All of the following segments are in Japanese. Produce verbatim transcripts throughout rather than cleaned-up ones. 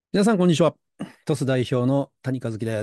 皆さん、こんにちは。トス代表の谷和樹です。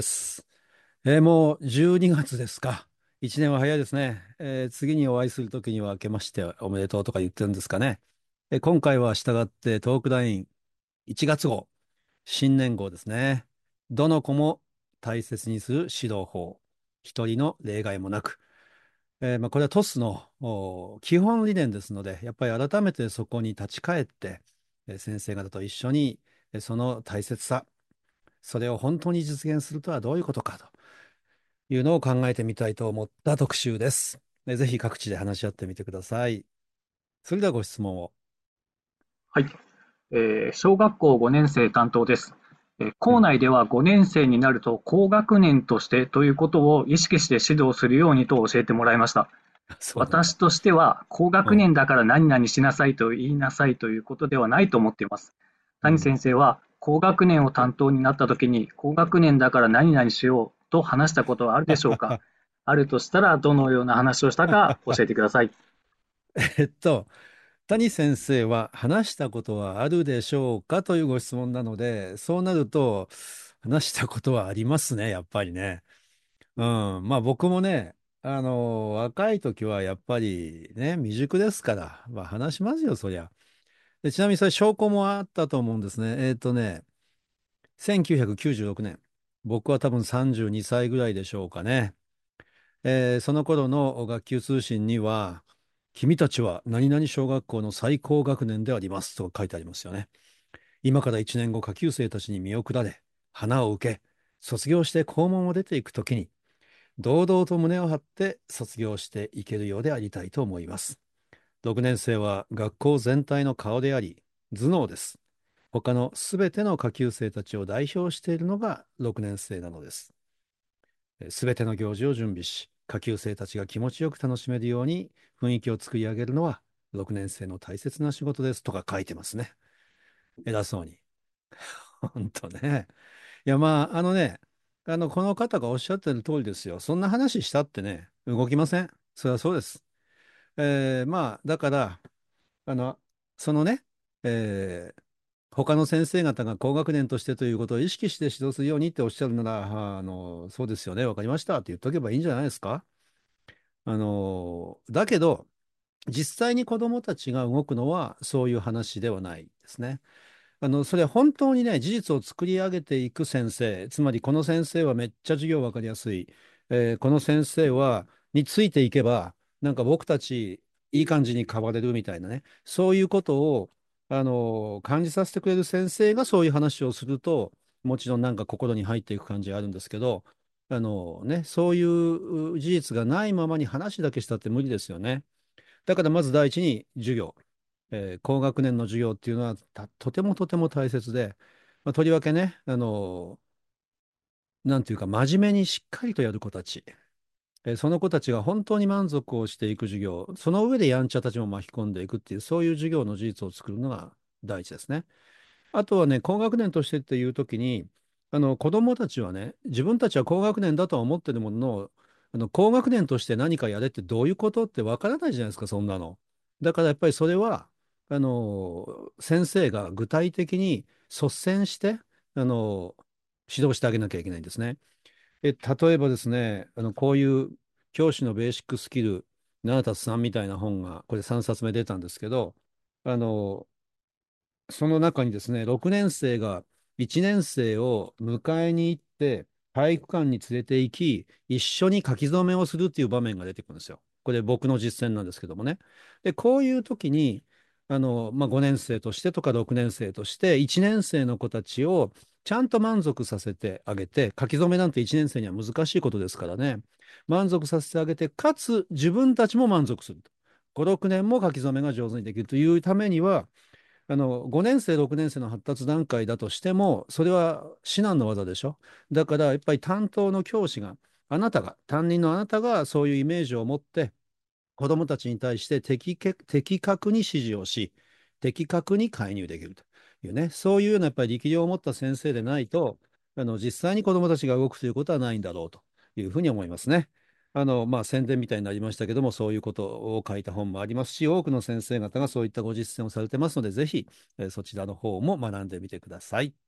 えーもうじゅうにがつですか。いちねんは早いですね。えー次にお会いするときには明けましておめでとうとか言ってるんですかね。えー今回は従ってトークラインいちがつ号、新年号ですね。どの子も大切にする指導法。一人の例外もなく。えーまあ、これはトスのお基本理念ですので、やっぱり改めてそこに立ち返って、えー先生方と一緒にえーその大切さ、それを本当に実現するとはどういうことかというのを考えてみたいと思った特集です。ぜひ各地で話し合ってみてください。それではご質問を。 はい、えー小学校ごねん生担当です。えーうん。 校内ではごねん生になると高学年としてということを意識して指導するようにと教えてもらいました。 そうなんだ。 私としては高うん。 学年だから何々しなさいと言いなさいということではないと思っています。谷うん。 先生は高学年を担当になった時に高学年だから何々しようと話したことはあるでしょうか？あるとしたらどのような話をしたか教えてください。 えっと、谷先生は話したことはあるでしょうかというご質問なので、そうなると、話したことはありますね、やっぱりね。うん。まあ僕もね、あの、若い時はやっぱりね、未熟ですから、まあ話しますよ、そりゃ。で、ちなみにそれ証拠もあったと思うんですね。えっとね、せんきゅうひゃくきゅうじゅうろくねん、僕は多分さんじゅうにさいぐらいでしょうかね。えーその頃の学級通信には、君たちは何々小学校の最高学年でありますと書いてありますよね。今からいちねんご、下級生たちに見送られ、花を受け、卒業して校門を出ていくときに、堂々と胸を張って卒業していけるようでありたいと思います。ろくねん生は学校全体の顔であり、頭脳です。他のすべての下級生たちを代表しているのがろくねん生なのです。すべての行事を準備し、下級生たちが気持ちよく楽しめるように雰囲気を作り上げるのはろくねん生の大切な仕事ですとか書いてますね。偉そうに。本当ね。いや、まあ、あのね、あの、この方がおっしゃってる通りですよ。そんな話したってね、動きません。それはそうです。えーまあ、だから、あの、そのね、えー他の先生方が高学年としてということを意識して指導するようにっておっしゃるなら、ああの、そうですよね、わかりましたって言っとけばいいんじゃないですか。あの、だけど、実際に子どもたちが動くのはそういう話ではないですね。あの、それは本当にね、事実を作り上げていく先生、つまりこの先生はめっちゃ授業わかりやすい、えーこの先生は、についていけば、なんか僕たちいい感じに変われるみたいなね、そういうことを、あの、感じさせてくれる先生がそういう話をすると、もちろんなんか心に入っていく感じがあるんですけど、あのね、そういう事実がないままに話だけしたって無理ですよね。だからまず第一に授業。えー高学年の授業っていうのはたとてもとても大切で、まあ、とりわけね、あの、なんていうか、真面目にしっかりとやる子たち、えーその子たちが本当に満足をしていく授業、その上でやんちゃたちも巻き込んでいくっていう、そういう授業の事実を作るのが第一ですね。あとはね、高学年としてっていうときに、あの子供たちはね、自分たちは高学年だとは思ってるものの、あの高学年として何かやれってどういうことってわからないじゃないですか、そんなの。だからやっぱりそれは、あの先生が具体的に率先して、あの指導してあげなきゃいけないんですね。え、例えばですね、あのこういう教師のベーシックスキルななたすさんみたいな本が、これさんさつめ出たんですけど、あのその中にですね、ろくねん生がいちねん生を迎えに行って、体育館に連れて行き、一緒に書き初めをするっていう場面が出てくるんですよ。これ僕の実践なんですけどもね。で、こういう時に、あの、まあ、ごねん生としてとかろくねん生として、いちねん生の子たちをちゃんと満足させてあげて、書き初めなんていちねん生には難しいことですからね。満足させてあげて、かつ自分たちも満足すると。ご、ろくねんも書き初めが上手にできるというためには、あの、ごねん生、ろくねん生の発達段階だとしても、それは至難の技でしょ。だから、やっぱり担当の教師が、あなたが、担任のあなたがそういうイメージを持って、子どもたちに対して的け的確に指示をし、的確に介入できるというね、そういうようなやっぱり力量を持った先生でないと、あの実際に子どもたちが動くということはないんだろうというふうに思いますね。あのまあ、宣伝みたいになりましたけども、そういうことを書いた本もありますし、多くの先生方がそういったご実践をされてますので、ぜひ、えーそちらの方も学んでみてください。